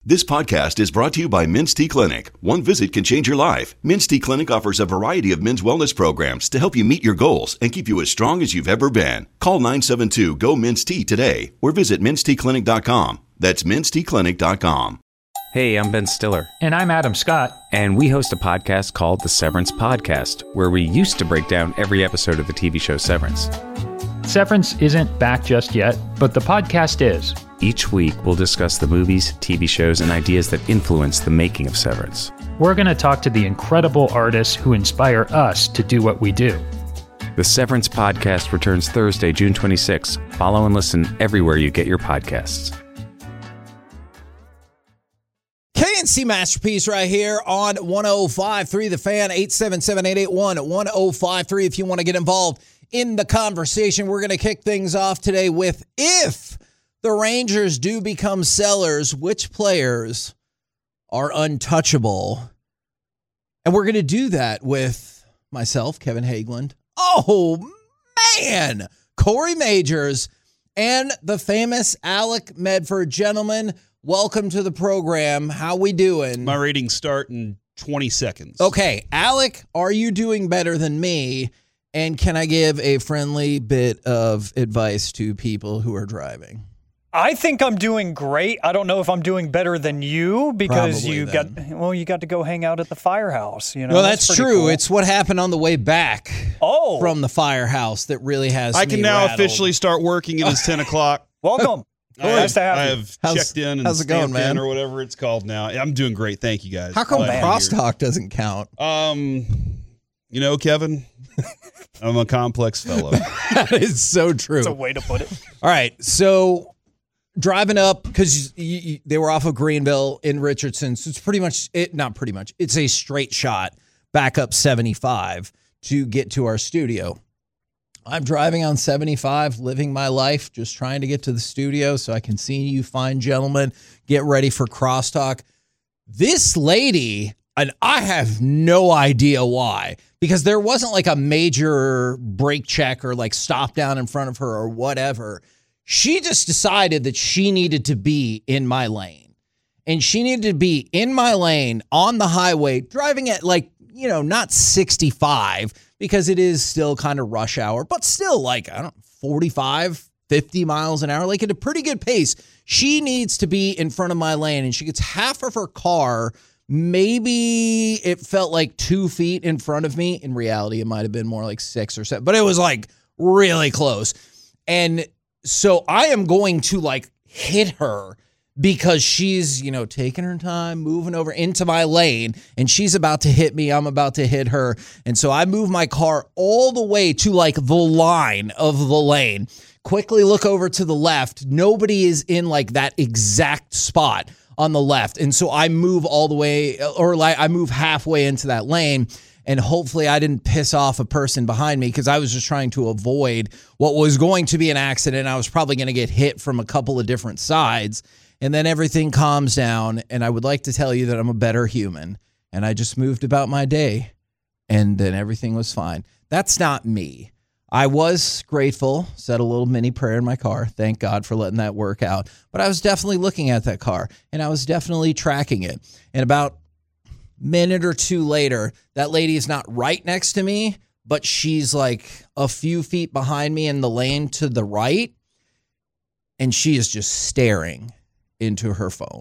This podcast is brought to you by Men's T Clinic. One visit can change your life. Men's T Clinic offers a variety of men's wellness programs to help you meet your goals and keep you as strong as you've ever been. Call 972-GO-MEN'S T today or visit mensteclinic.com. That's mensteclinic.com. Hey, I'm Ben Stiller. And I'm Adam Scott. And we host a podcast called The Severance Podcast, where we used to break down every episode of the TV show Severance. Severance isn't back just yet, but the podcast is. Each week, we'll discuss the movies, TV shows, and ideas that influence the making of Severance. We're going to talk to the incredible artists who inspire us to do what we do. The Severance Podcast returns Thursday, June 26th. Follow and listen everywhere you get your podcasts. KNC Masterpiece right here on 105.3 The Fan, 877-881-1053 if you want to get involved in the conversation. We're going to kick things off today with, if the Rangers do become sellers, which players are untouchable? And we're going to do that with myself, Kevin Hageland. Oh, man! Corey Majors and the famous Alec Medford. Gentlemen, welcome to the program. How we doing? My ratings start in 20 seconds. Okay, Alec, are you doing better than me? And can I give a friendly bit of advice to people who are driving? I think I'm doing great. I don't know if I'm doing better than you because Probably you got to go hang out at the firehouse. You know, well, that's pretty true. cool. It's what happened on the way back from the firehouse that really has I can me now rattled. officially start working. It is 10 o'clock. Welcome. Nice to have I you. have checked in and how's it going, stamped man? in or whatever it's called now. I'm doing great. Thank you, guys. How come Glad to be crosstalk doesn't count? here. You know, Kevin, I'm a complex fellow. That is so true. That's a way to put it. All right, so driving up, because they were off of Greenville in Richardson, so it's pretty much, it's a straight shot back up 75 to get to our studio. I'm driving on 75, living my life, just trying to get to the studio so I can see you fine gentlemen get ready for crosstalk. This lady, and I have no idea why, because there wasn't like a major brake check or like stop down in front of her or whatever. She just decided that she needed to be in my lane. And she needed to be in my lane on the highway, driving at like, not 65, because it is still kind of rush hour, but still like, 45, 50 miles an hour, like at a pretty good pace. She needs to be in front of my lane, and she gets half of her car. Maybe it felt like 2 feet in front of me. In reality, it might have been more like 6 or 7, but it was like really close. And so I am going to like hit her because she's, taking her time, moving over into my lane, and she's about to hit me. I'm about to hit her. And so I move my car all the way to like the line of the lane, quickly look over to the left. Nobody is in like that exact spot on the left. And so I move all the way, or like I move halfway into that lane. And hopefully I didn't piss off a person behind me, because I was just trying to avoid what was going to be an accident. I was probably going to get hit from a couple of different sides. And then everything calms down. And I would like to tell you that I'm a better human. And I just moved about my day. And then everything was fine. That's not me. I was grateful, said a little mini prayer in my car. Thank God for letting that work out. But I was definitely looking at that car. And I was definitely tracking it. And about minute or two later, that lady is not right next to me, but she's like a few feet behind me in the lane to the right, and she is just staring into her phone.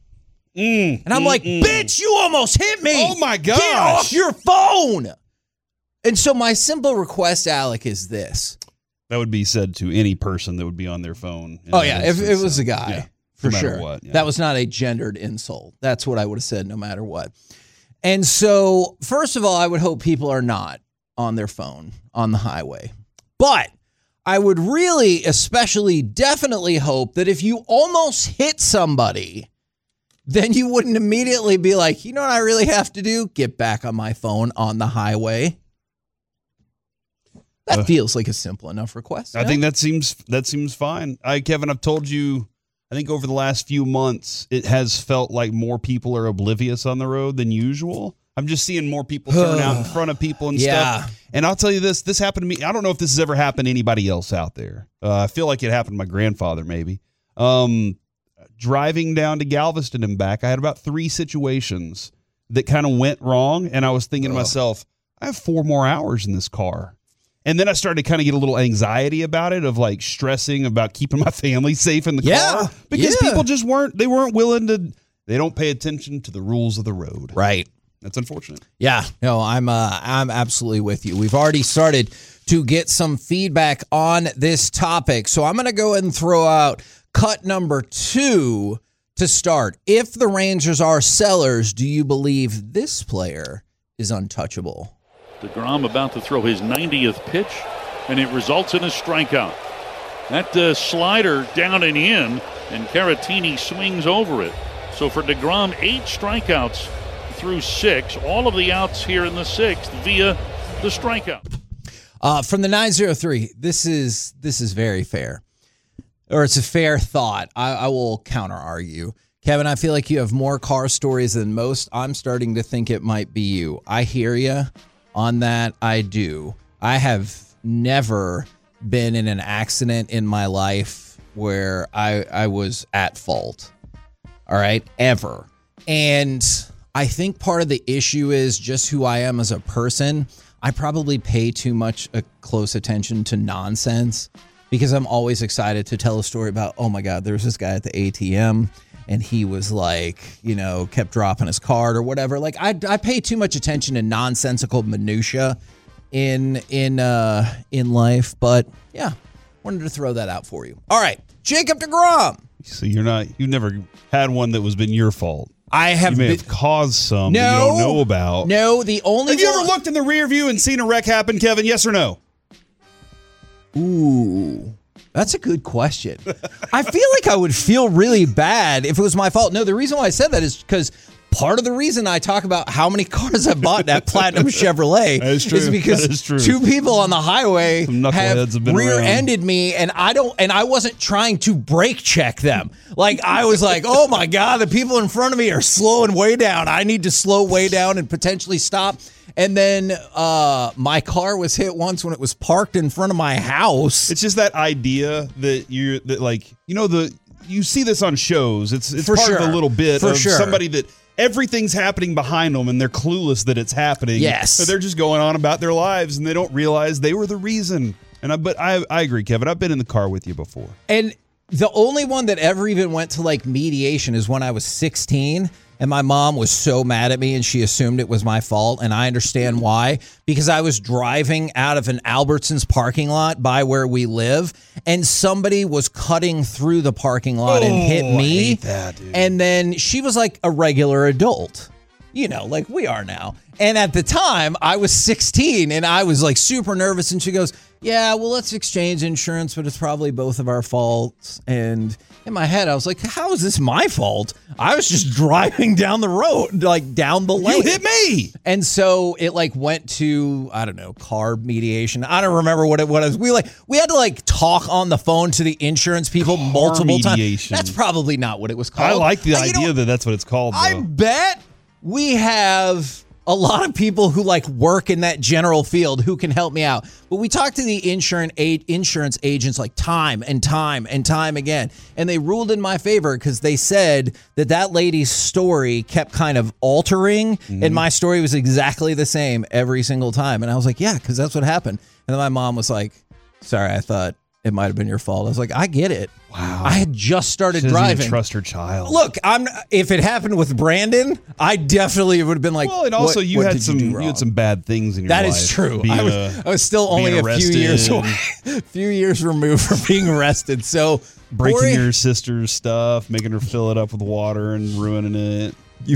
And I'm like, bitch, you almost hit me. Oh my gosh. Get off your phone. And so my simple request, Alec, is this. That would be said to any person that would be on their phone. Oh, yeah, if it was a guy. Yeah. For No matter sure. what, yeah. That was not a gendered insult. That's what I would have said no matter what. And so, first of all, I would hope people are not on their phone on the highway. But I would really, especially, definitely hope that if you almost hit somebody, then you wouldn't immediately be like, you know what I really have to do? Get back on my phone on the highway. That feels like a simple enough request. I think that seems fine. Kevin, I've told you, I think over the last few months, it has felt like more people are oblivious on the road than usual. I'm just seeing more people turn out in front of people and stuff. And I'll tell you this happened to me. I don't know if this has ever happened to anybody else out there. I feel like it happened to my grandfather maybe. driving down to Galveston and back, I had about 3 situations that kind of went wrong. And I was thinking to myself, I have 4 more hours in this car. And then I started to kind of get a little anxiety about it, of like stressing about keeping my family safe in the car. Because people just weren't willing to, they don't pay attention to the rules of the road. Right. That's unfortunate. Yeah, no, I'm absolutely with you. We've already started to get some feedback on this topic. So I'm going to go ahead and throw out cut number 2 to start. If the Rangers are sellers, do you believe this player is untouchable? DeGrom about to throw his 90th pitch, and it results in a strikeout. That slider down and in, and Caratini swings over it. So for DeGrom, 8 strikeouts through 6. All of the outs here in the 6th via the strikeout. From the 903, this is very fair. Or it's a fair thought. I will counter-argue. Kevin, I feel like you have more car stories than most. I'm starting to think it might be you. I hear you on that. I do. I have never been in an accident in my life where I was at fault. All right? Ever. And I think part of the issue is just who I am as a person. I probably pay too much close attention to nonsense because I'm always excited to tell a story about, oh my God, there's this guy at the ATM and he was like, kept dropping his card or whatever. Like I pay too much attention to nonsensical minutia in life. But yeah, wanted to throw that out for you. All right, Jacob deGrom. So you've never had one that was been your fault. I have. You may have caused some that you don't know about. No, the only. Have you ever looked in the rear view and seen a wreck happen, Kevin? Yes or no? Ooh, that's a good question. I feel like I would feel really bad if it was my fault. No, the reason why I said that is because part of the reason I talk about how many cars I bought that Platinum Chevrolet is because 2 people on the highway have rear-ended me, and I wasn't trying to brake check them. Like I was like, oh my God, the people in front of me are slowing way down. I need to slow way down and potentially stop. And then my car was hit once when it was parked in front of my house. It's just that idea that you see this on shows. It's part of a little bit of somebody that everything's happening behind them and they're clueless that it's happening. Yes. So they're just going on about their lives and they don't realize they were the reason. But I agree, Kevin. I've been in the car with you before. And the only one that ever even went to like mediation is when I was 16. And my mom was so mad at me and she assumed it was my fault. And I understand why, because I was driving out of an Albertsons parking lot by where we live and somebody was cutting through the parking lot and hit me. I hate that, dude. And then she was like a regular adult, like we are now. And at the time I was 16 and I was like super nervous. And she goes, yeah, well, let's exchange insurance, but it's probably both of our faults. And in my head, I was like, how is this my fault? I was just driving down the road, like down the lane. You hit me. And so it like went to, I don't know, car mediation. I don't remember what it was. We had to like talk on the phone to the insurance people multiple times. That's probably not what it was called. I like the idea that that's what it's called, though. I bet we have a lot of people who like work in that general field who can help me out. But we talked to the insurance agents like time and time and time again. And they ruled in my favor because they said that lady's story kept kind of altering. Mm-hmm. And my story was exactly the same every single time. And I was like, yeah, because that's what happened. And then my mom was like, sorry, I thought it might have been your fault. I was like, I get it. Wow. I had just started she doesn't driving. Even trust her child. Look, if it happened with Brandon, I definitely would have been like, well, and also you had some bad things in your life. That is true. I was still only a few years removed from being arrested. So breaking your sister's stuff, making her fill it up with water and ruining it.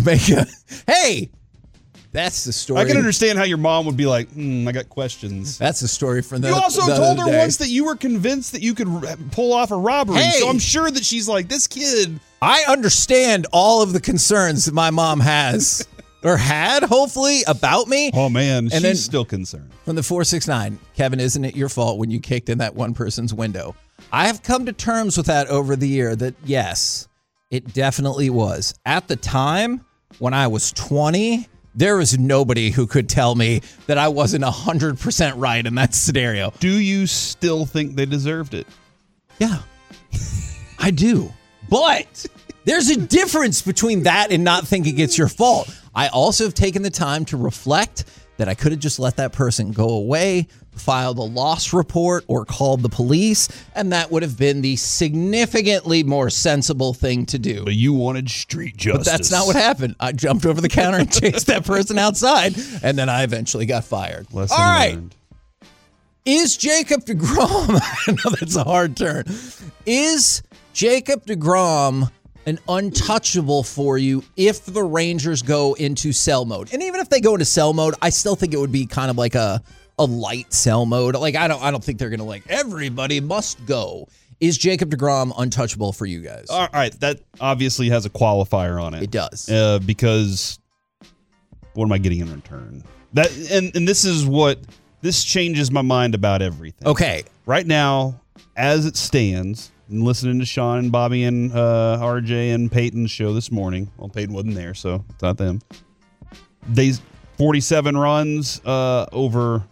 Hey, that's the story. I can understand how your mom would be like, I got questions. That's the story from You also told her once that you were convinced that you could pull off a robbery. Hey. So I'm sure that she's like, this kid. I understand all of the concerns that my mom has or had, hopefully, about me. Oh, man. And she's still concerned. From the 469, Kevin, isn't it your fault when you kicked in that one person's window? I have come to terms with that over the year that, yes, it definitely was. At the time, when I was 20... there was nobody who could tell me that I wasn't 100% right in that scenario. Do you still think they deserved it? Yeah, I do. But There's a difference between that and not thinking it's your fault. I also have taken the time to reflect that I could have just let that person go away, filed a loss report, or called the police, and that would have been the significantly more sensible thing to do. But you wanted street justice. But that's not what happened. I jumped over the counter and chased that person outside, and then I eventually got fired. Lesson All right. learned. Is Jacob deGrom, I know that's a hard turn, is Jacob deGrom an untouchable for you if the Rangers go into sell mode? And even if they go into sell mode, I still think it would be kind of like a light sell mode. Like I don't think they're going to like everybody must go. Is Jacob deGrom untouchable for you guys? All right, that obviously has a qualifier on it. It does. Because what am I getting in return? That and this changes my mind about everything. Okay. Right now, as it stands, and listening to Sean and Bobby and RJ and Peyton's show this morning. Well, Peyton wasn't there, so it's not them. They 47 runs over.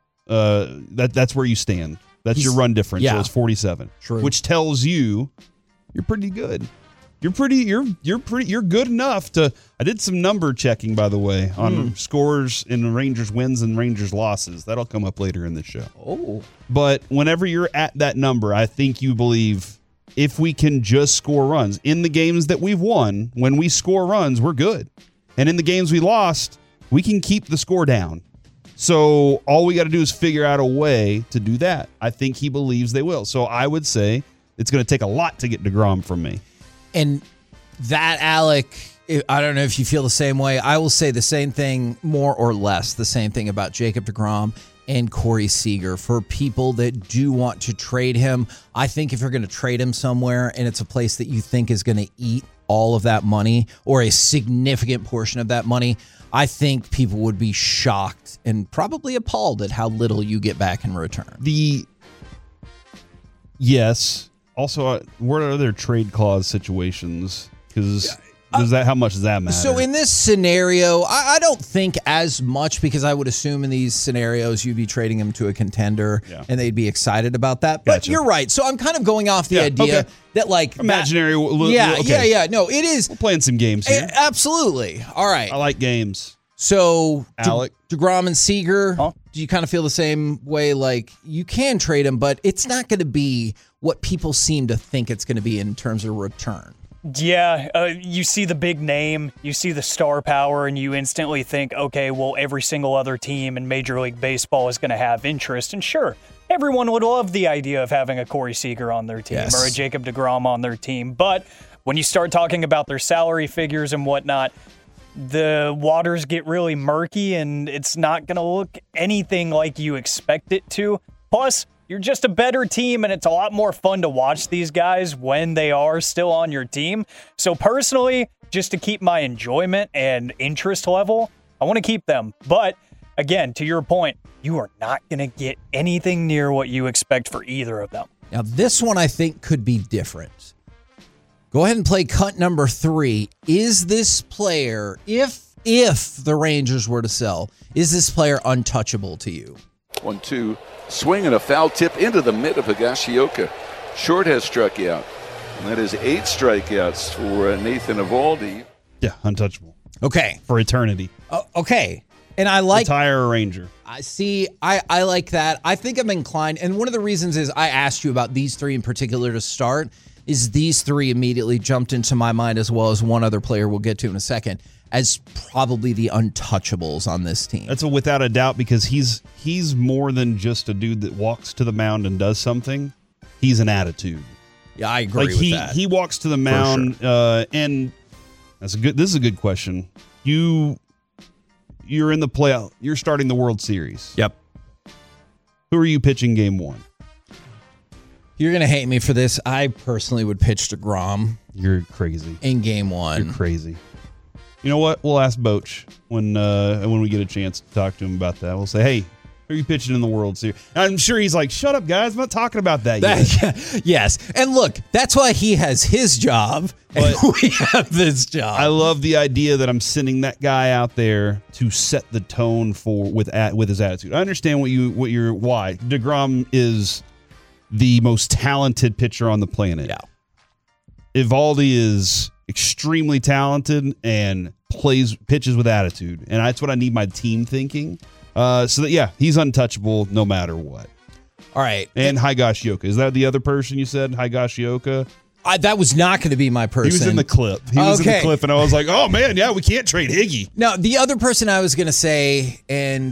That's where you stand. That's your run differential. Yeah. Is 47. True. Which tells you you're pretty good. You're good enough to. I did some number checking, by the way, on scores in Rangers wins and Rangers losses. That'll come up later in the show. Oh. But whenever you're at that number, I think you believe if we can just score runs in the games that we've won, when we score runs, we're good. And in the games we lost, we can keep the score down. So all we got to do is figure out a way to do that. I think he believes they will. So I would say it's going to take a lot to get deGrom from me. And that, Alec, I don't know if you feel the same way. I will say the same thing, more or less, the same thing about Jacob deGrom and Corey Seager. For people that do want to trade him, I think if you're going to trade him somewhere and it's a place that you think is going to eat all of that money or a significant portion of that money, I think people would be shocked and probably appalled at how little you get back in return. Yes. Also, what are other trade clause situations? Because how much does that matter? So in this scenario, I don't think as much, because I would assume in these scenarios you'd be trading him to a contender and they'd be excited about that. But Gotcha. You're right. So I'm kind of going off the idea that like imaginary. Yeah. No, it is. We're playing some games here. Absolutely. All right. I like games. So Alec, deGrom and Seager, do you kind of feel the same way? Like you can trade him, but it's not going to be what people seem to think it's going to be in terms of return. Yeah, you see the big name, you see the star power, and you instantly think, okay, well, every single other team in Major League Baseball is going to have interest. And sure, everyone would love the idea of having a Corey Seager on their team or a Jacob deGrom on their team. But when you start talking about their salary figures and whatnot, the waters get really murky, and it's not going to look anything like you expect it to. Plus, you're just a better team, and it's a lot more fun to watch these guys when they are still on your team. So personally, just to keep my enjoyment and interest level, I want to keep them. But again, to your point, you are not going to get anything near what you expect for either of them. Now, this one I think could be different. Go ahead and play cut number 3. Is this player, if the Rangers were to sell, is this player untouchable to you? 1-2. Swing and a foul tip into the mid of Higashioka. Short has struck out. And that is 8 strikeouts for Nathan Eovaldi. Yeah, untouchable. Okay. For eternity. Okay. And I like... Retire a Ranger. I like that. I think I'm inclined. And one of the reasons is I asked you about these 3 in particular to start, is these 3 immediately jumped into my mind, as well as one other player we'll get to in a second, as probably the untouchables on this team. That's without a doubt, because he's more than just a dude that walks to the mound and does something. He's an attitude. Yeah, I agree with that. He walks to the mound, and this is a good question. You're in the playoff. You're starting the World Series. Yep. Who are you pitching game 1? You're going to hate me for this. I personally would pitch deGrom. You're crazy. In game 1. You're crazy. You know what? We'll ask Boch when we get a chance to talk to him about that. We'll say, hey, who are you pitching in the World Series? And I'm sure he's like, shut up, guys. I'm not talking about that yet. Yes. And look, that's why he has his job and we have this job. I love the idea that I'm sending that guy out there to set the tone with his attitude. I understand why. DeGrom is the most talented pitcher on the planet. Yeah. Eovaldi is extremely talented and pitches with attitude. And that's what I need my team thinking. He's untouchable no matter what. All right. And Higashioka. Is that the other person you said? Higashioka? That was not going to be my person. He was in the clip. And I was like, oh, man, yeah, we can't trade Higgy. Now, the other person I was going to say, and,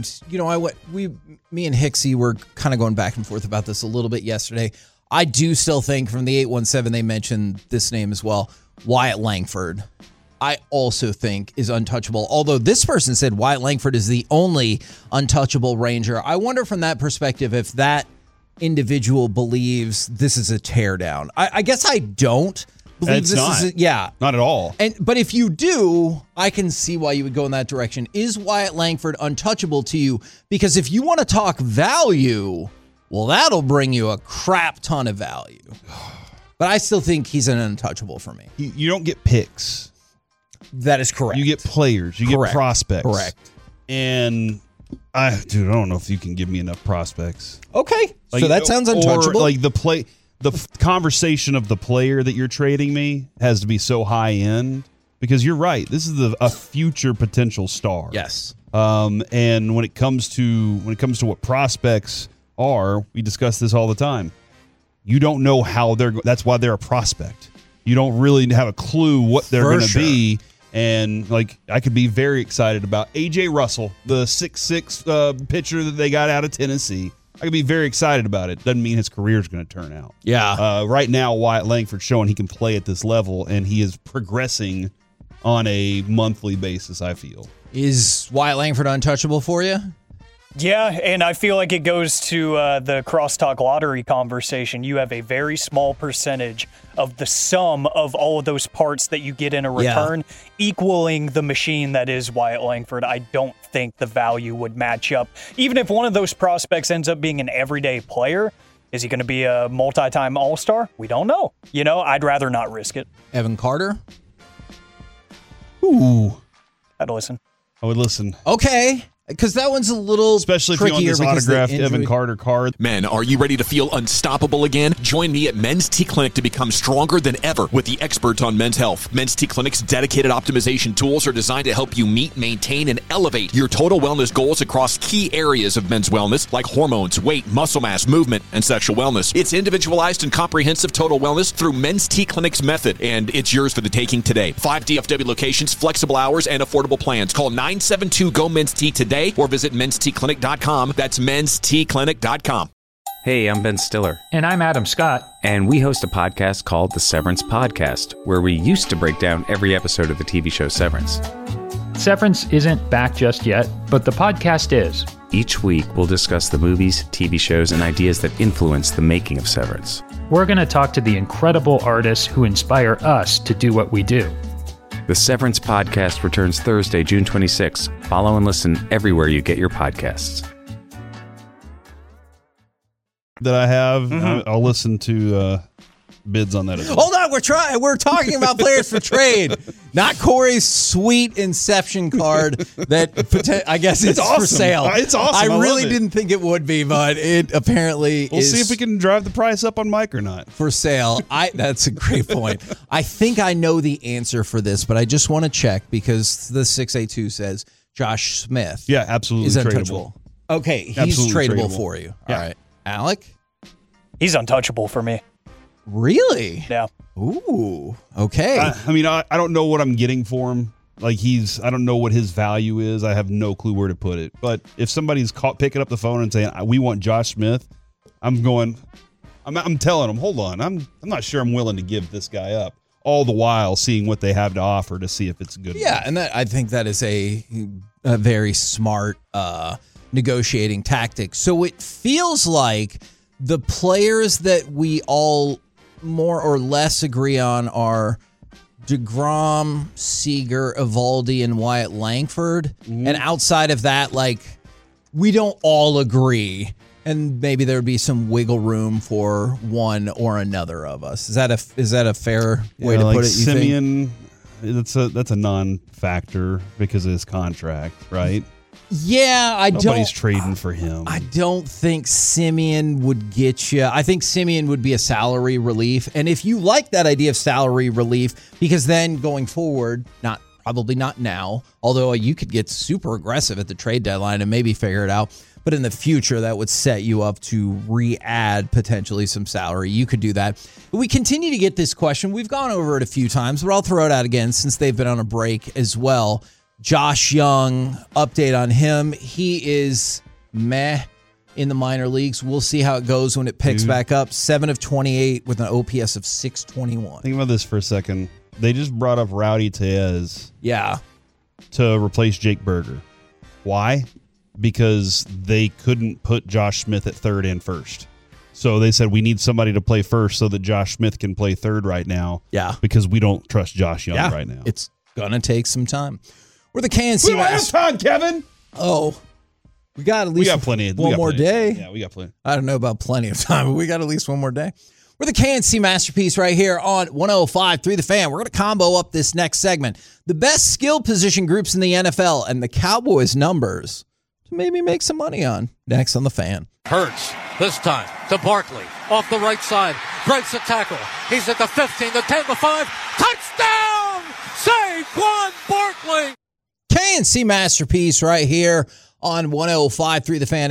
me and Hicksy were kind of going back and forth about this a little bit yesterday. I do still think from the 817 they mentioned this name as well, Wyatt Langford. I also think is untouchable. Although this person said Wyatt Langford is the only untouchable Ranger. I wonder from that perspective if that individual believes this is a teardown. I guess I don't believe it's this not. is Not at all. But if you do, I can see why you would go in that direction. Is Wyatt Langford untouchable to you? Because if you want to talk value, well, that'll bring you a crap ton of value. But I still think he's an untouchable for me. You don't get picks. That is correct. You get players. You get prospects. Correct. And I don't know if you can give me enough prospects. Okay. So that sounds untouchable. Or the conversation of the player that you're trading me has to be so high end, because you're right. This is a future potential star. Yes. And when it comes to what prospects are, we discuss this all the time. You don't know how that's why they're a prospect. You don't really have a clue what they're going to be. And I could be very excited about AJ Russell, the 6'6" pitcher that they got out of Tennessee. I could be very excited about it. Doesn't mean his career is going to turn out. Yeah. Right now, Wyatt Langford's showing he can play at this level, and he is progressing on a monthly basis, I feel. Is Wyatt Langford untouchable for you? Yeah, and I feel like it goes to the crosstalk lottery conversation. You have a very small percentage of the sum of all of those parts that you get in a return, equaling the machine that is Wyatt Langford. I don't think the value would match up. Even if one of those prospects ends up being an everyday player, is he going to be a multi-time All-Star? We don't know. I'd rather not risk it. Evan Carter? Ooh. I'd listen. I would listen. Okay. Because that one's a little especially if you want this autographed Evan Carter card. Men, are you ready to feel unstoppable again? Join me at Men's T Clinic to become stronger than ever with the experts on men's health. Men's T Clinic's dedicated optimization tools are designed to help you meet, maintain, and elevate your total wellness goals across key areas of men's wellness like hormones, weight, muscle mass, movement, and sexual wellness. It's individualized and comprehensive total wellness through Men's T Clinic's method, and it's yours for the taking today. 5 DFW locations, flexible hours, and affordable plans. Call 972-GO-MEN'S-T today or visit menstclinic.com. That's menstclinic.com. Hey, I'm Ben Stiller. And I'm Adam Scott. And we host a podcast called The Severance Podcast, where we used to break down every episode of the TV show Severance. Severance isn't back just yet, but the podcast is. Each week, we'll discuss the movies, TV shows, and ideas that influence the making of Severance. We're going to talk to the incredible artists who inspire us to do what we do. The Severance Podcast returns Thursday, June 26th. Follow and listen everywhere you get your podcasts. That I have, I'll listen to bids on that as well. Hold on, we're talking about players for trade, not Corey's sweet Inception card that I guess it's awesome. for sale. It's awesome. I really didn't think it would be, but it apparently We'll is. see if we can drive the price up on Mike or not. For sale. That's a great point. I think I know the answer for this, but I just want to check because the 682 says Josh Smith. Yeah, absolutely is tradable. untouchable. Okay, he's Absolutely tradable tradable. for you. Yeah. All right. Alec? He's untouchable for me. Really? Yeah. Ooh. Okay. I don't know what I'm getting for him. I don't know what his value is. I have no clue where to put it. But if somebody's picking up the phone and saying, we want Josh Smith, I'm telling them, hold on. I'm not sure I'm willing to give this guy up. All the while seeing what they have to offer to see if it's good. Yeah, and I think that is a very smart negotiating tactic. So it feels like the players that we all more or less agree on are DeGrom, Seager, Evaldi, and Wyatt Langford. And outside of that, we don't all agree. And maybe there would be some wiggle room for one or another of us. Is that a fair way to put it? You Simeon, that's a non-factor because of his contract, right? Yeah, Nobody's trading for him. I don't think Simeon would get you. I think Simeon would be a salary relief. And if you like that idea of salary relief, because then going forward, probably not now, although you could get super aggressive at the trade deadline and maybe figure it out. But in the future, that would set you up to re-add potentially some salary. You could do that. We continue to get this question. We've gone over it a few times, but I'll throw it out again since they've been on a break as well. Josh Young, update on him. He is meh in the minor leagues. We'll see how it goes when it picks back up. 7 of 28 with an OPS of 621. Think about this for a second. They just brought up Rowdy Tellez. Yeah. To replace Jake Berger. Why? Because they couldn't put Josh Smith at third and first. So they said we need somebody to play first so that Josh Smith can play third right now. Yeah. Because we don't trust Josh Young right now. It's going to take some time. We're the KNC. We don't have time, Kevin. Oh, we got at least one more day. Yeah, we got plenty. I don't know about plenty of time, but we got at least one more day. We're the KNC Masterpiece right here on 105.3 The Fan. We're going to combo up this next segment. The best skill position groups in the NFL and the Cowboys numbers to maybe make some money on. Next on The Fan. Hurts this time to Barkley off the right side. Breaks the tackle. He's at the 15, the 10, the 5. Touchdown! Saquon Barkley! KNC Masterpiece right here on 105.3 The Fan,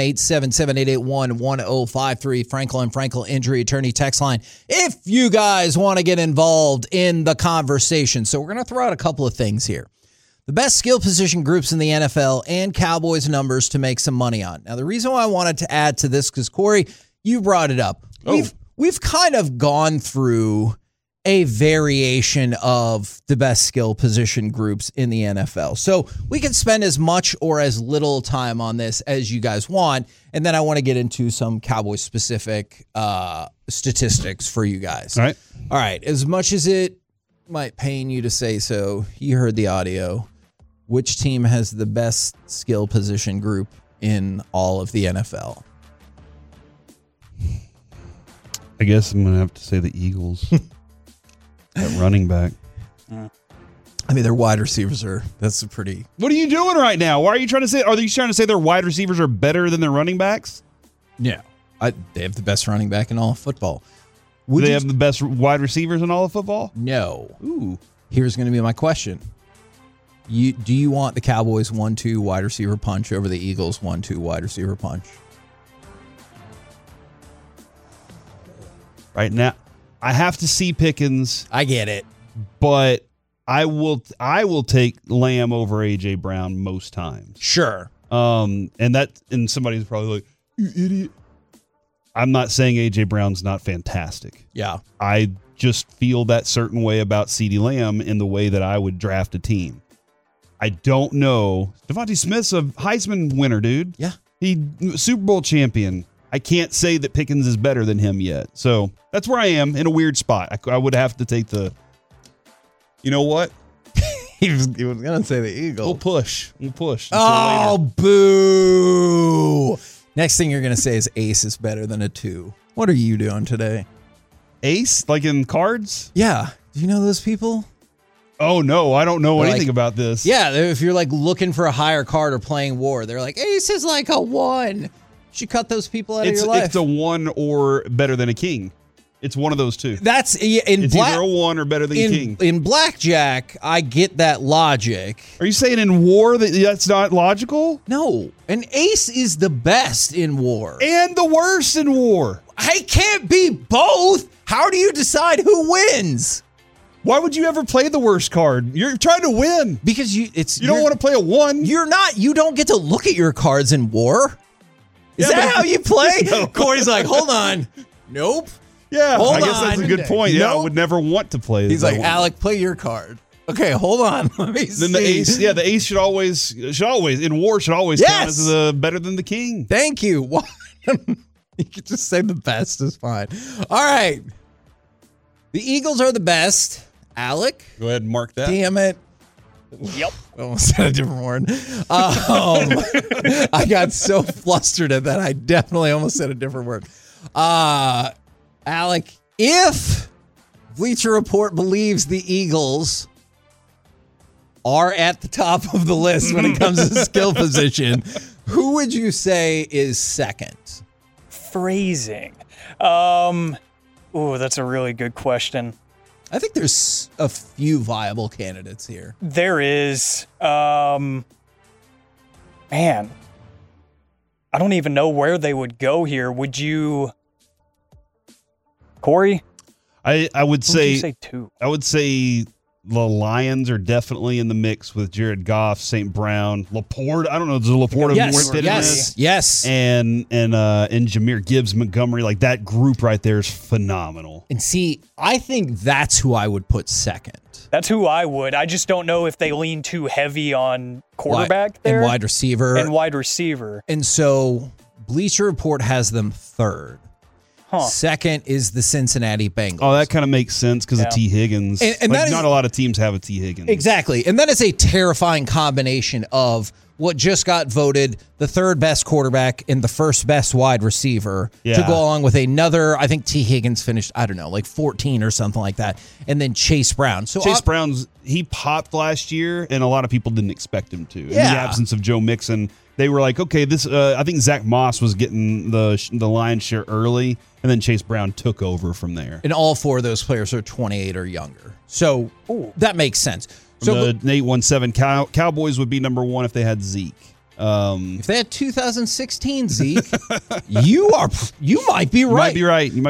877-881-1053. Franklin Injury Attorney text line if you guys want to get involved in the conversation. So we're going to throw out a couple of things here. The best skill position groups in the NFL and Cowboys numbers to make some money on. Now, the reason why I wanted to add to this, because Corey, you brought it up. We've kind of gone through a variation of the best skill position groups in the NFL. So we can spend as much or as little time on this as you guys want. And then I want to get into some Cowboys specific statistics for you guys. All right. As much as it might pain you to say so, you heard the audio. Which team has the best skill position group in all of the NFL? I guess I'm going to have to say the Eagles. At running back. I mean, their wide receivers that's a pretty... What are you doing right now? Why are you trying to say... Are you trying to say their wide receivers are better than their running backs? Yeah. They have the best running back in all of football. Do they have the best wide receivers in all of football? No. Ooh. Here's going to be my question. Do you want the Cowboys 1-2 wide receiver punch over the Eagles 1-2 wide receiver punch? Right now... I have to see Pickens. I get it. But I will take Lamb over A.J. Brown most times. Sure. And somebody's probably like, you idiot. I'm not saying A.J. Brown's not fantastic. Yeah. I just feel that certain way about CeeDee Lamb in the way that I would draft a team. I don't know. Devontae Smith's a Heisman winner, dude. Yeah. He Super Bowl champion. I can't say that Pickens is better than him yet. So that's where I am in a weird spot. I would have to take the, you know what? he was going to say the Eagle. We'll push. Oh, boo. Next thing you're going to say is Ace is better than a 2. What are you doing today? Ace? Like in cards? Yeah. Do you know those people? Oh, no. I don't know anything about this. Yeah. If you're like looking for a higher card or playing War, they're like, Ace is like a 1. You cut those people out of your life. It's a 1 or better than a king. It's one of those two. That's it's either a 1 or better than a king. In blackjack, I get that logic. Are you saying in War that's not logical? No. An ace is the best in War. And the worst in War. I can't be both. How do you decide who wins? Why would you ever play the worst card? You're trying to win. Because you don't want to play a 1. You don't get to look at your cards in War. Is that how you play? No. Corey's like, hold on. Nope. Yeah, I guess that's a good point. Yeah, Nope. I would never want to play. He's like, Alec, play your card. Okay, hold on. Let me see. Then the ace, the ace should always in War should always count as better than the king. Thank you. You could just say the best is fine. All right. The Eagles are the best. Alec? Go ahead and mark that. Damn it. Yep. I almost said a different word. I got so flustered at that. I definitely almost said a different word. Alec, if Bleacher Report believes the Eagles are at the top of the list when it comes to skill position. Who would you say is second? Phrasing. That's a really good question. I think there's a few viable candidates here. There is. Man, I don't even know where they would go here. Would you, Corey? I would say two. I would say the Lions are definitely in the mix with Jared Goff, St. Brown, Laporte. I don't know. Does Laporte Yes. And Jahmyr Gibbs, Montgomery, like that group right there is phenomenal. And see, I think that's who I would put second. That's who I would. I just don't know if they lean too heavy on quarterback there. And wide receiver. And so Bleacher Report has them third. Second is the Cincinnati Bengals. Oh, that kind of makes sense because of T. Higgins. And like, not a lot of teams have a T. Higgins. Exactly. And that is a terrifying combination of what just got voted the third best quarterback and the first best wide receiver to go along with another. I think T. Higgins finished, I don't know, like 14 or something like that. And then Chase Brown. So Chase Brown's, he popped last year, and a lot of people didn't expect him to. In the absence of Joe Mixon, they were like, okay, this. I think Zach Moss was getting the lion's share early, and then Chase Brown took over from there. And all four of those players are 28 or younger. So that makes sense. So the 817 Cowboys would be number one if they had Zeke. If they had 2016 Zeke, you might be right. You might be right.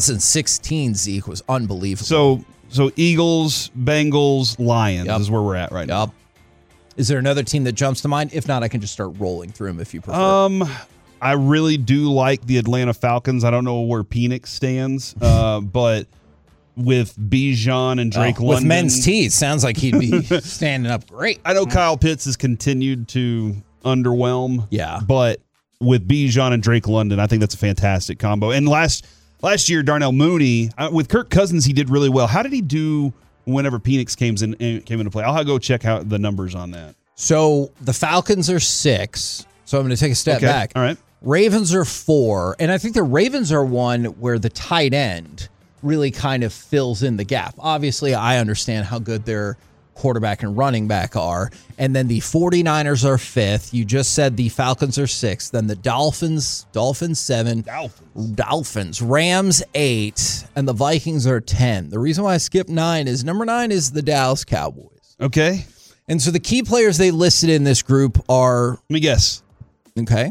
2016 Zeke was unbelievable. So Eagles, Bengals, Lions is where we're at right now. Is there another team that jumps to mind? If not, I can just start rolling through them if you prefer. I really do like the Atlanta Falcons. I don't know where Penix stands, but with Bijan and Drake London. With men's tea, it sounds like he'd be standing up great. I know Kyle Pitts has continued to underwhelm. Yeah. But with Bijan and Drake London, I think that's a fantastic combo. And last year, Darnell Mooney, with Kirk Cousins, he did really well. How did he do whenever Penix came into play? I'll go check out the numbers on that. So the Falcons are 6. So I'm going to take a step back. All right. Ravens are 4. And I think the Ravens are one where the tight end really kind of fills in the gap. Obviously, I understand how good their quarterback and running back are. And then the 49ers are 5th. You just said the Falcons are 6th. Then the Dolphins 7. Dolphins. Rams 8. And the Vikings are 10. The reason why I skipped 9 is number 9 is the Dallas Cowboys. Okay. And so the key players they listed in this group are... Let me guess. Okay.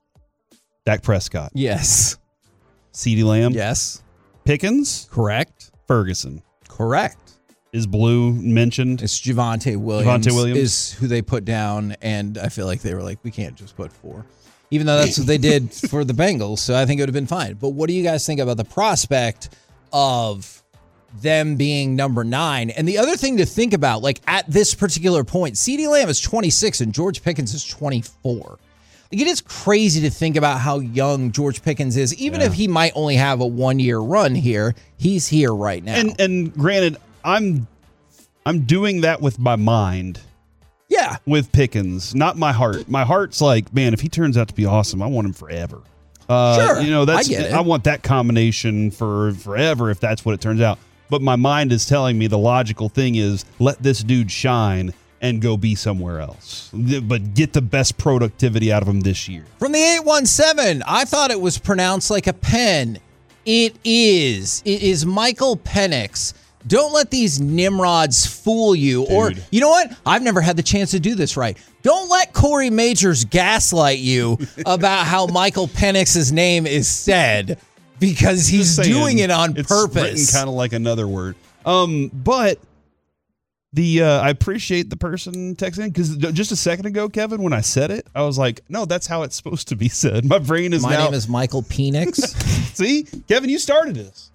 Dak Prescott. Yes. CeeDee Lamb. Yes. Pickens. Correct. Ferguson. Correct. Is Blue mentioned? It's Javonte Williams. Is who they put down, and I feel like they were like, we can't just put 4. Even though that's what they did for the Bengals, so I think it would have been fine. But what do you guys think about the prospect of them being number 9? And the other thing to think about, like at this particular point, CeeDee Lamb is 26 and George Pickens is 24. Like, it is crazy to think about how young George Pickens is. Even if he might only have a 1-year run here, he's here right now. And granted, I'm doing that with my mind. Yeah. With Pickens, not my heart. My heart's like, man, if he turns out to be awesome, I want him forever. Sure. You know, I get it. I want that combination for forever if that's what it turns out. But my mind is telling me the logical thing is let this dude shine and go be somewhere else. But get the best productivity out of him this year. From the 817, I thought it was pronounced like a pen. It is. It is Michael Penix. Don't let these Nimrods fool you. Dude. Or, you know what? I've never had the chance to do this right. Don't let Corey Majors gaslight you about how Michael Penix's name is said, because he's doing it on purpose. It's written kind of like another word. But I appreciate the person texting, because just a second ago, Kevin, when I said it, I was like, no, that's how it's supposed to be said. My brain is My name is Michael Penix. See? Kevin, you started this.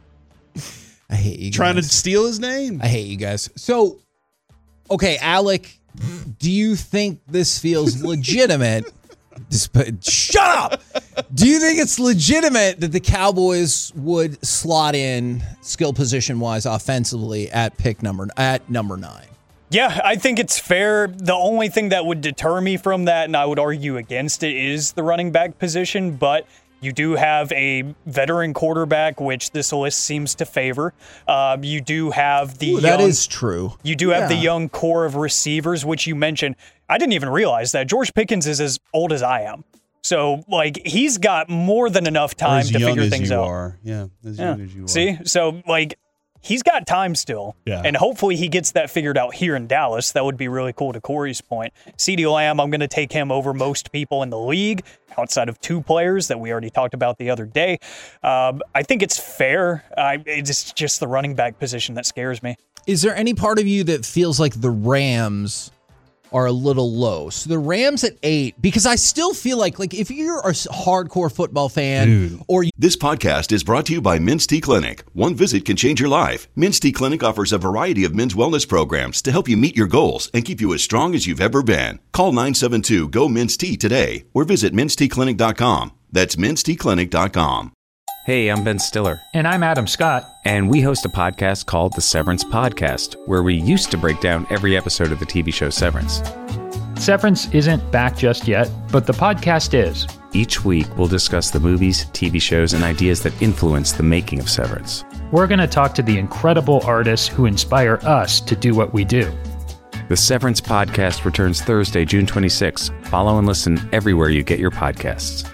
I hate you guys. Trying to steal his name. I hate you guys. So, okay, Alec, do you think this feels legitimate? Shut up! Do you think it's legitimate that the Cowboys would slot in skill position wise offensively at number 9? Yeah, I think it's fair. The only thing that would deter me from that, and I would argue against it, is the running back position. But You do have a veteran quarterback, which this list seems to favor. You do have the that is true. You do have the young core of receivers, which you mentioned. I didn't even realize that George Pickens is as old as I am. So, like, he's got more than enough time to figure things out. As young as you are. See? So, like, he's got time still. Yeah. And hopefully he gets that figured out here in Dallas. That would be really cool to Corey's point. CeeDee Lamb, I'm going to take him over most people in the league, outside of 2 players that we already talked about the other day. I think it's fair. It's just the running back position that scares me. Is there any part of you that feels like the Rams are a little low? So the Rams at 8, because I still feel like if you're a hardcore football fan, This podcast is brought to you by Men's T Clinic. One visit can change your life. Men's T Clinic offers a variety of men's wellness programs to help you meet your goals and keep you as strong as you've ever been. Call 972-GO-MEN'S-T today or visit menstclinic.com. That's menstclinic.com. Hey, I'm Ben Stiller. And I'm Adam Scott. And we host a podcast called The Severance Podcast, where we used to break down every episode of the TV show Severance. Severance isn't back just yet, but the podcast is. Each week, we'll discuss the movies, TV shows, and ideas that influence the making of Severance. We're going to talk to the incredible artists who inspire us to do what we do. The Severance Podcast returns Thursday, June 26. Follow and listen everywhere you get your podcasts.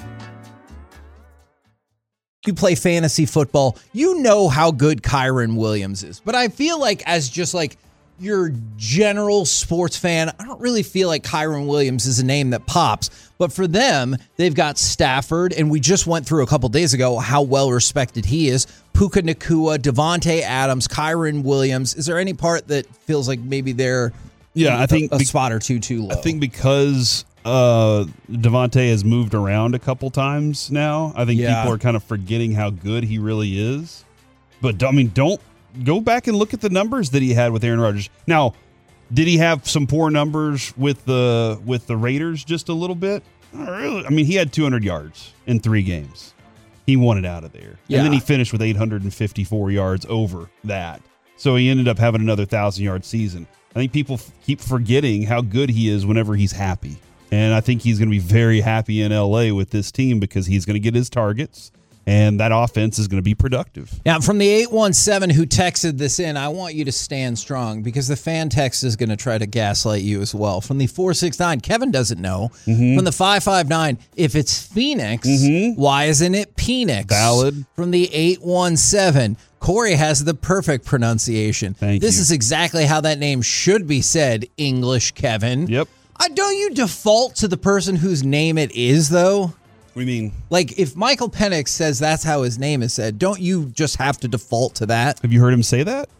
you play fantasy football, you know how good Kyren Williams is. But I feel like as just like your general sports fan, I don't really feel like Kyren Williams is a name that pops. But for them, they've got Stafford, and we just went through a couple days ago how well respected he is. Puka Nacua, Devontae Adams, Kyren Williams. Is there any part that feels like maybe they're I think a spot or two too low? I think because Devontae has moved around a couple times now, I think people are kind of forgetting how good he really is. But I mean, don't go back and look at the numbers that he had with Aaron Rodgers. Now, did he have some poor numbers with the Raiders just a little bit? Not really. I mean, he had 200 yards in 3 games. He won it out of there. Yeah. And then he finished with 854 yards over that. So he ended up having another 1,000-yard season. I think people keep forgetting how good he is whenever he's happy. And I think he's going to be very happy in L.A. with this team because he's going to get his targets, and that offense is going to be productive. Now, from the 817 who texted this in, I want you to stand strong because the fan text is going to try to gaslight you as well. From the 469, Kevin doesn't know. Mm-hmm. From the 559, if it's Phoenix, why isn't it Penix? Valid. From the 817, Corey has the perfect pronunciation. This is exactly how that name should be said, English Kevin. Yep. Don't you default to the person whose name it is, though? What do you mean? Like, if Michael Penix says that's how his name is said, don't you just have to default to that? Have you heard him say that?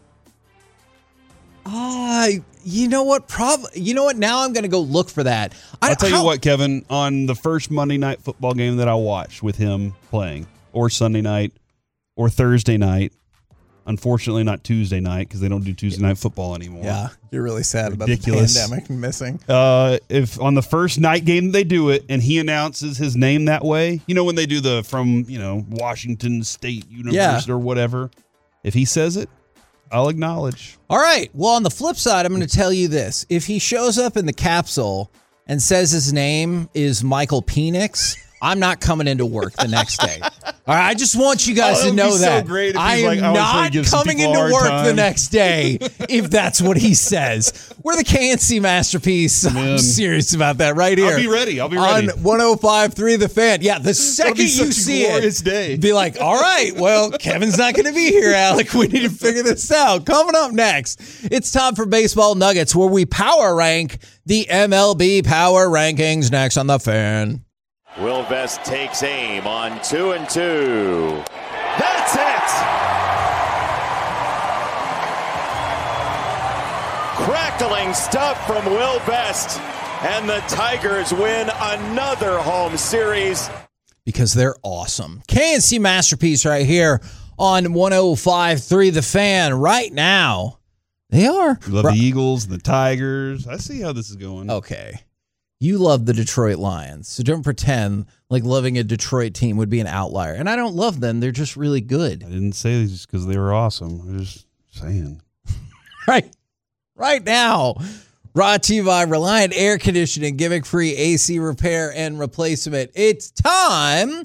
You know what? You know what? Now I'm going to go look for that. I'll tell you what, Kevin, on the first Monday night football game that I watched with him playing, or Sunday night, or Thursday night, unfortunately not Tuesday night because they don't do Tuesday night football anymore. Yeah, you're really sad Ridiculous. about the pandemic and missing. If on the first night game they do it and he announces his name that way, you know when they do the from, Washington State University or whatever, if he says it, I'll acknowledge. All right. Well, on the flip side, I'm going to tell you this. If he shows up in the capsule and says his name is Michael Penix, I'm not coming into work the next day. All right, I just want you guys to know that. So great if I he's am not coming into work the next day if that's what he says. We're the KNC Masterpiece. I'm serious about that right here. I'll be ready. On 105.3 The Fan. Yeah, the second you see it, be like, all right, well, Kevin's not going to be here, Alec. We need to figure this out. Coming up next, it's time for Baseball Nuggets, where we power rank the MLB Power Rankings next on The Fan. Will Vest takes aim on 2-2. That's it! Crackling stuff from Will Vest, and the Tigers win another home series. Because they're awesome. KNC Masterpiece right here on 105.3 The Fan right now. They are. Love the Eagles, the Tigers. I see how this is going. Okay. You love the Detroit Lions, so don't pretend like loving a Detroit team would be an outlier. And I don't love them. They're just really good. I didn't say this because they were awesome. I'm just saying. Right now, brought to you by Reliant Air Conditioning, gimmick-free AC repair and replacement. It's time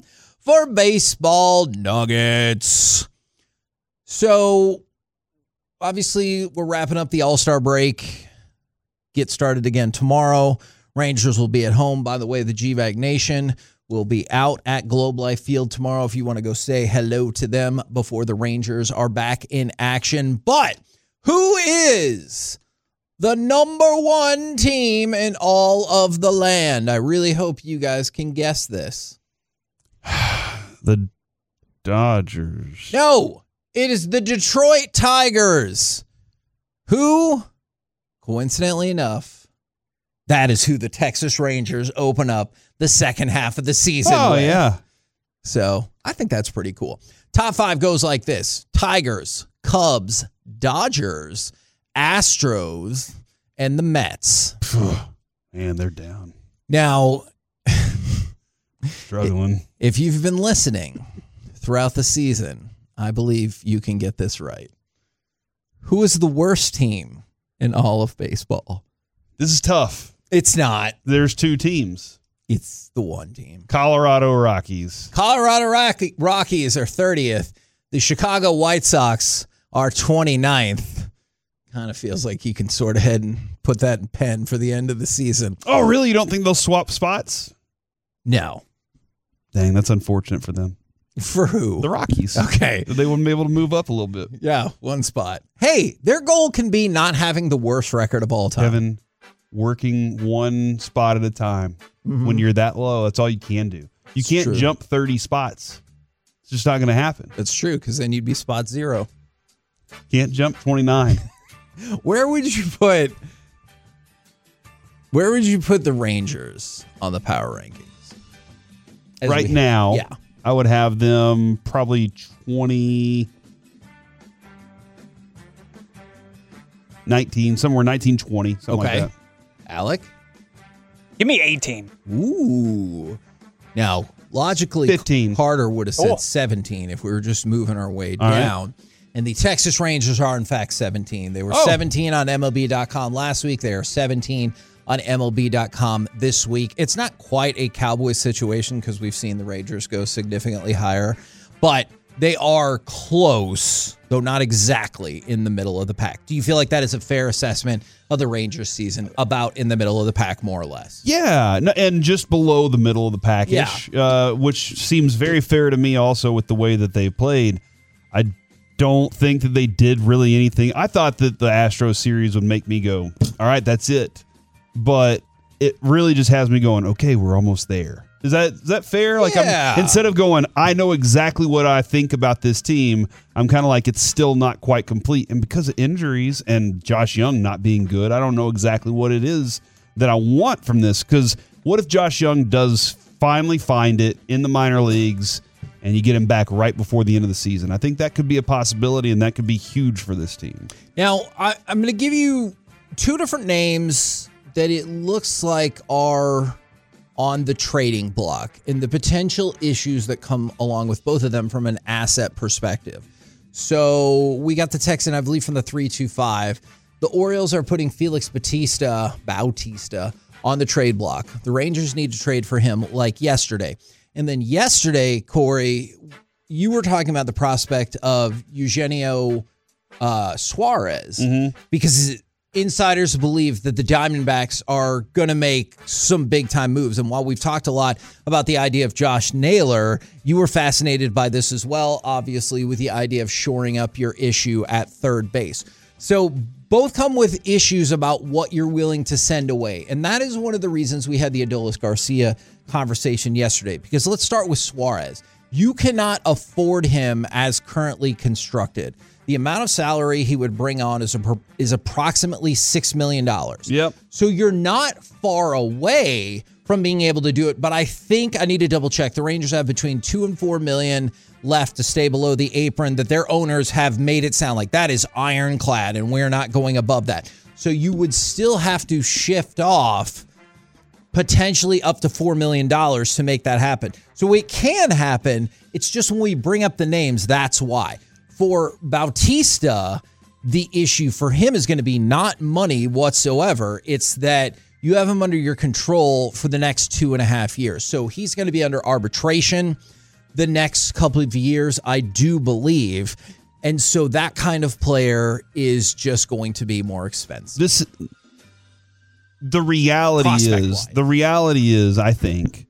for baseball nuggets. So, obviously, we're wrapping up the All-Star break. Get started again tomorrow. Rangers will be at home. By the way, the GVAC Nation will be out at Globe Life Field tomorrow if you want to go say hello to them before the Rangers are back in action. But who is the number one team in all of the land? I really hope you guys can guess this. The Dodgers. No, it is the Detroit Tigers, who, coincidentally enough, that is who the Texas Rangers open up the second half of the season with. Yeah. So I think that's pretty cool. Top 5 goes like this: Tigers, Cubs, Dodgers, Astros, and the Mets. Man, they're down. Now, struggling. If you've been listening throughout the season, I believe you can get this right. Who is the worst team in all of baseball? This is tough. It's not. There's 2 teams. It's the one team. Colorado Rockies. Colorado Rockies are 30th. The Chicago White Sox are 29th. Kind of feels like you can sort of head and put that in pen for the end of the season. Oh, really? You don't think they'll swap spots? No. Dang, that's unfortunate for them. For who? The Rockies. Okay. They wouldn't be able to move up a little bit. Yeah, one spot. Hey, their goal can be not having the worst record of all time. Kevin, working one spot at a time. Mm-hmm. When you're that low, that's all you can do. You can't true. jump 30 spots. It's just not going to happen. That's true, because then you'd be spot 0. Can't jump 29. Where would you put the Rangers on the power rankings? Right now, yeah. I would have them probably 19, somewhere 19, 20, something like that. Alec? Give me 18. Ooh. Now, logically, 15. Carter would have said 17 if we were just moving our way down. Right. And the Texas Rangers are, in fact, 17. They were 17 on MLB.com last week. They are 17 on MLB.com this week. It's not quite a Cowboys situation because we've seen the Rangers go significantly higher, but they are close, though not exactly in the middle of the pack. Do you feel like that is a fair assessment of the Rangers season, about in the middle of the pack, more or less? Yeah, and just below the middle of the package, which seems very fair to me also with the way that they played. I don't think that they did really anything. I thought that the Astros series would make me go, all right, that's it. But it really just has me going, okay, we're almost there. Is that fair? Like, instead of going, I know exactly what I think about this team, I'm kind of like, it's still not quite complete. And because of injuries and Josh Young not being good, I don't know exactly what it is that I want from this. Because what if Josh Young does finally find it in the minor leagues and you get him back right before the end of the season? I think that could be a possibility, and that could be huge for this team. Now, I'm going to give you 2 different names that it looks like are on the trading block and the potential issues that come along with both of them from an asset perspective. So we got the text in, I believe, from the 325. The Orioles are putting Felix Bautista on the trade block. The Rangers need to trade for him like yesterday. And then yesterday, Corey, you were talking about the prospect of Eugenio Suarez, because insiders believe that the Diamondbacks are going to make some big-time moves. And while we've talked a lot about the idea of Josh Naylor, you were fascinated by this as well, obviously, with the idea of shoring up your issue at third base. So both come with issues about what you're willing to send away. And that is one of the reasons we had the Adolis Garcia conversation yesterday. Because let's start with Suarez. You cannot afford him as currently constructed. The amount of salary he would bring on is approximately $6 million. Yep. So you're not far away from being able to do it, but I think I need to double check. The Rangers have between $2 and $4 million left to stay below the apron that their owners have made it sound like that is ironclad and we're not going above that. So you would still have to shift off potentially up to $4 million to make that happen. So it can happen. It's just when we bring up the names, that's why. For Bautista, the issue for him is going to be not money whatsoever. It's that you have him under your control for the next 2.5 years. So he's going to be under arbitration. the next couple of years, I do believe. And so that kind of player is just going to be more expensive. The reality is, I think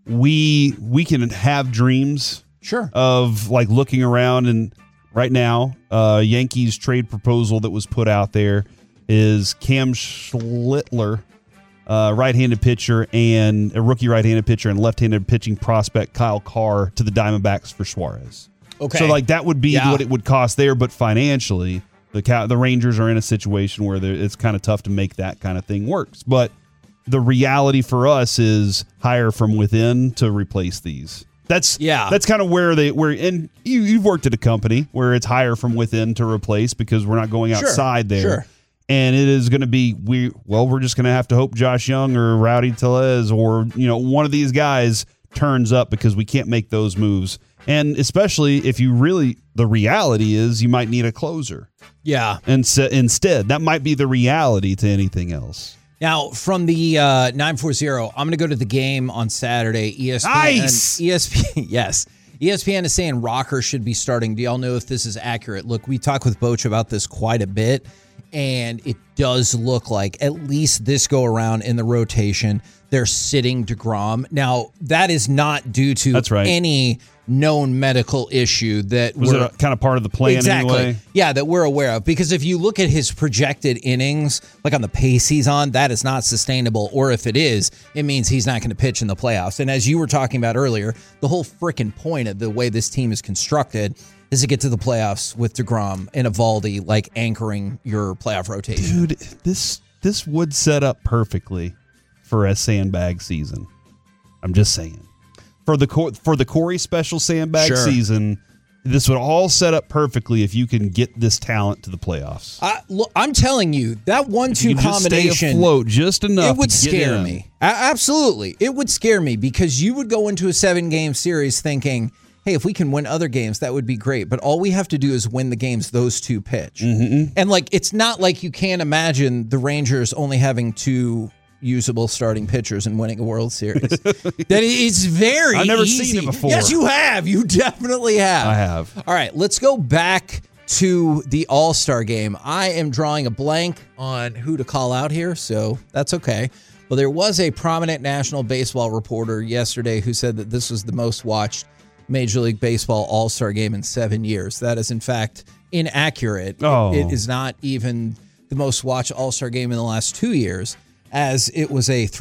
we can have dreams, sure, of like looking around, and right now, Yankees trade proposal that was put out there is Cam Schlittler, right-handed pitcher, and a rookie right-handed pitcher, and left-handed pitching prospect Kyle Carr to the Diamondbacks for Suarez. Okay. So like that would be what it would cost there, but financially, the Rangers are in a situation where it's kind of tough to make that kind of thing work. But the reality for us is hire from within to replace these. That's kind of where and you've worked at a company where it's hire from within to replace, because we're not going outside there. Sure. And it is going to be we're just going to have to hope Josh Young or Rowdy Tellez or one of these guys turns up, because we can't make those moves. And especially if the reality is you might need a closer. Yeah. And instead, that might be the reality to anything else. Now, from the 940, I'm going to go to the game on Saturday. ESPN, nice! ESPN, yes. ESPN is saying Rocker should be starting. Do y'all know if this is accurate? Look, we talked with Boch about this quite a bit, and it does look like, at least this go around in the rotation, they're sitting DeGrom. Now, that is not due to any known medical issue that was it kind of part of the plan anyway? Yeah, that we're aware of. Because if you look at his projected innings, like on the pace he's on, that is not sustainable. Or if it is, it means he's not going to pitch in the playoffs. And as you were talking about earlier, the whole freaking point of the way this team is constructed is to get to the playoffs with DeGrom and Eovaldi like anchoring your playoff rotation. Dude, this would set up perfectly for a sandbag season. I'm just saying. For the Corey special sandbag season, this would all set up perfectly if you can get this talent to the playoffs. I'm telling you, that 1-2 combination, stay afloat just enough. It would to scare get me. Absolutely, it would scare me, because you would go into a 7-game series thinking, hey, if we can win other games, that would be great. But all we have to do is win the games those two pitch. Mm-hmm. And like, it's not like you can't imagine the Rangers only having 2 usable starting pitchers and winning a World Series. That is very easy. I've never seen it before. Yes, you have. You definitely have. I have. All right, let's go back to the All-Star game. I am drawing a blank on who to call out here, so that's okay. Well, there was a prominent national baseball reporter yesterday who said that this was the most watched Major League Baseball All-Star game in 7 years. That is, in fact, inaccurate. Oh. It is not even the most watched All-Star game in the last 2 years, as it was a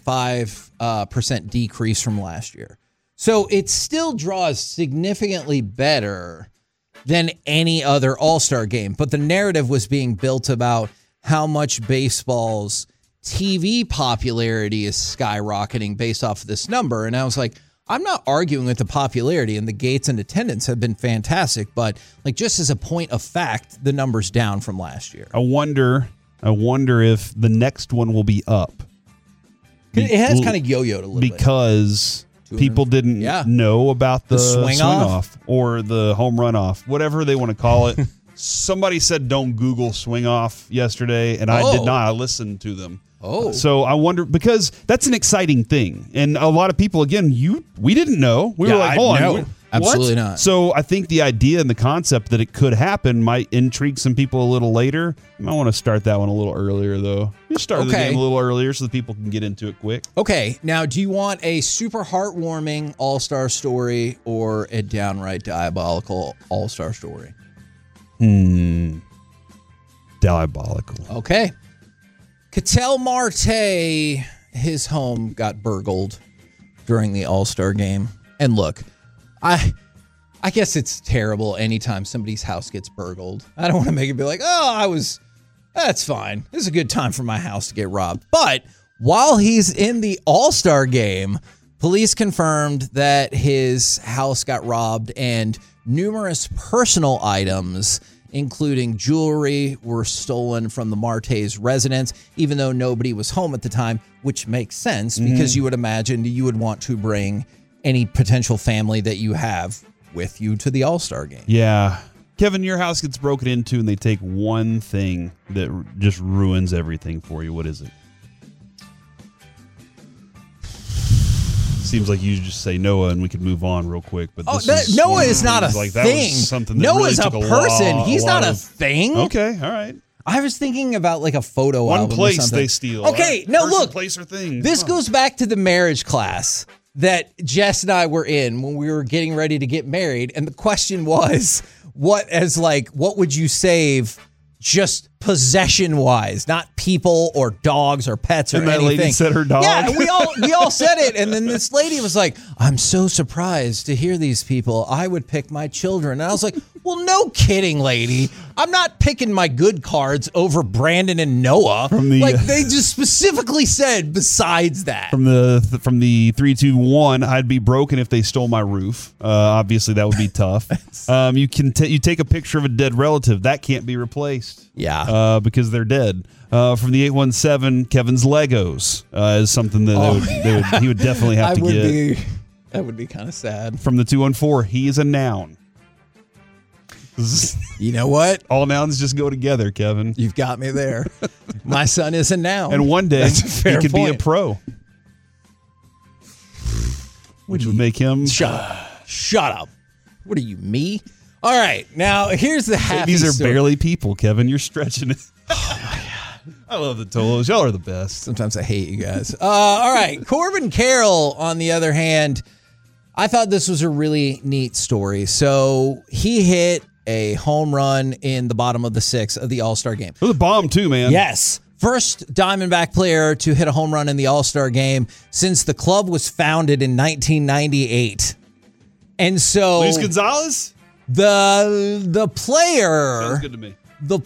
3.5% decrease from last year. So it still draws significantly better than any other All-Star game. But the narrative was being built about how much baseball's TV popularity is skyrocketing based off of this number. And I was like, I'm not arguing with the popularity, and the gates and attendance have been fantastic. But like, just as a point of fact, the number's down from last year. I wonder if the next one will be up. It has kind of yo-yoed a little bit. Because people didn't know about the swing off or the home run off, whatever they want to call it. Somebody said don't Google swing off yesterday, and I did not. I listened to them. So I wonder, because that's an exciting thing. And a lot of people, again, we didn't know. We were like, hold on. No, absolutely not. So I think the idea and the concept that it could happen might intrigue some people a little later. I might want to start that one a little earlier, though. Just start the game a little earlier so that people can get into it quick. Okay. Now, do you want a super heartwarming all-star story or a downright diabolical all-star story? Diabolical. Okay. Ketel Marte, his home got burgled during the All-Star game. And look, I guess it's terrible anytime somebody's house gets burgled. I don't want to make it be like, that's fine. This is a good time for my house to get robbed. But while he's in the All-Star game, police confirmed that his house got robbed and numerous personal items, including jewelry, were stolen from the Marte's residence, even though nobody was home at the time, which makes sense because you would imagine you would want to bring any potential family that you have with you to the All-Star game. Yeah. Kevin, your house gets broken into and they take one thing that just ruins everything for you. What is it? Seems like you just say Noah and we could move on real quick. But Noah is not a thing. That was something that Noah's really took a person. He's not a of, thing. Okay, all right. I was thinking about like a photo One album place or something. they steal. Okay, no, Person, look. place or thing. This goes back to the marriage class that Jess and I were in when we were getting ready to get married. And the question was, what would you save just possession-wise, not people or dogs or pets or and that anything. lady said her dog. Yeah, we all said it, and then this lady was like, "I'm so surprised to hear these people. I would pick my children." And I was like, "Well, no kidding, lady. I'm not picking my good cards over Brandon and Noah." They just specifically said besides that. From the 3, 2, 1, I'd be broken if they stole my roof. Obviously, that would be tough. You take a picture of a dead relative that can't be replaced. Yeah, because they're dead. From the 817, Kevin's Legos is something that he would definitely have to get. That would be kind of sad. From the 214, he is a noun. You know what? All nouns just go together, Kevin. You've got me there. My son is a noun. And one day he could be a pro. Which would make him... Shut up. What are you, me? All right, now here's the happy These are story. barely people, Kevin. You're stretching it. Oh, my God. I love the Tolos. Y'all are the best. Sometimes I hate you guys. All right, Corbin Carroll, on the other hand, I thought this was a really neat story. So he hit a home run in the bottom of the 6th of the All-Star game. It was a bomb, too, man. Yes. First Diamondback player to hit a home run in the All-Star game since the club was founded in 1998. And so... Luis Gonzalez? The player... Sounds good to me.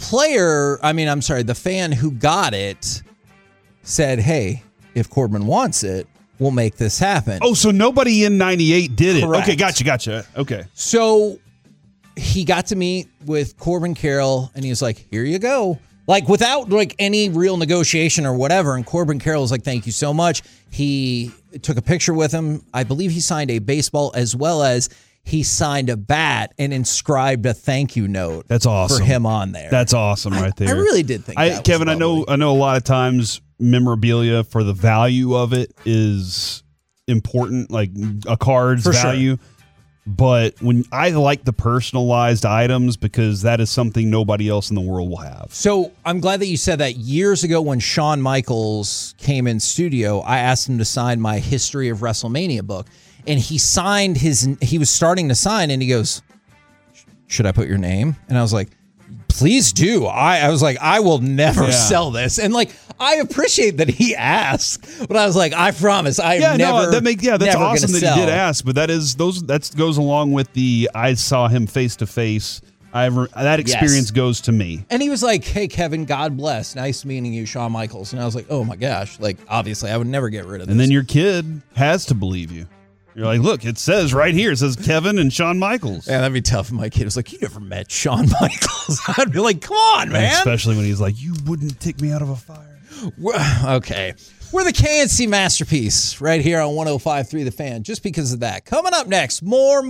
The fan who got it said, "Hey, if Corbin wants it, we'll make this happen." Oh, so nobody in 98 did it. Correct. Okay, gotcha. Okay. So he got to meet with Corbin Carroll, and he was like, "Here you go." Like, without like any real negotiation or whatever. And Corbin Carroll was like, "Thank you so much." He took a picture with him. I believe he signed a baseball as well as he signed a bat and inscribed a thank you note. That's awesome for him on there. That's awesome right there. I really did think that Kevin, was lovely. I know a lot of times memorabilia for the value of it is important, like a card's value. Sure. But when I like the personalized items because that is something nobody else in the world will have. So I'm glad that you said that. Years ago when Shawn Michaels came in studio, I asked him to sign my History of WrestleMania book. And he signed he was starting to sign and he goes, "Should I put your name?" And I was like, "Please do." I was like, "I will never sell this." And like, I appreciate that he asked, but I was like, "I promise that's awesome that he did ask." But that goes along with the I saw him face to face. That experience goes to me. And he was like, "Hey, Kevin, God bless. Nice meeting you, Shawn Michaels." And I was like, "Oh my gosh!" Like, obviously, I would never get rid of this. And then your kid has to believe you. You're like, "Look, it says right here. It says Kevin and Shawn Michaels." Yeah, that'd be tough if my kid was like, "You never met Shawn Michaels." I'd be like, "Come on, man." Especially when he's like, "You wouldn't take me out of a fire." Okay. We're the KNC Masterpiece right here on 105.3 The Fan. Just because of that. Coming up next, more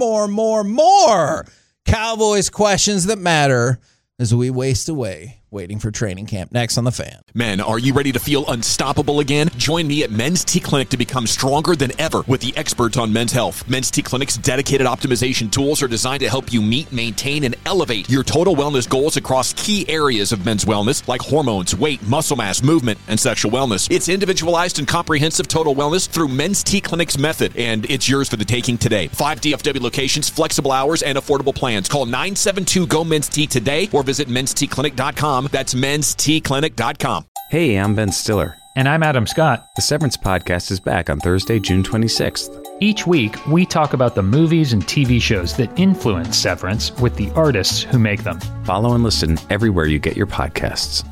Cowboys questions that matter as we waste away waiting for training camp. Next on The Fan. Men, are you ready to feel unstoppable again? Join me at Men's T Clinic to become stronger than ever with the experts on men's health. Men's T Clinic's dedicated optimization tools are designed to help you meet, maintain, and elevate your total wellness goals across key areas of men's wellness like hormones, weight, muscle mass, movement, and sexual wellness. It's individualized and comprehensive total wellness through Men's T Clinic's method, and it's yours for the taking today. 5 DFW locations, flexible hours, and affordable plans. Call 972-GO-MEN'S-T today or visit menstclinic.com. That's menstclinic.com. Hey, I'm Ben Stiller. And I'm Adam Scott. The Severance Podcast is back on Thursday, June 26th. Each week, we talk about the movies and TV shows that influence Severance with the artists who make them. Follow and listen everywhere you get your podcasts.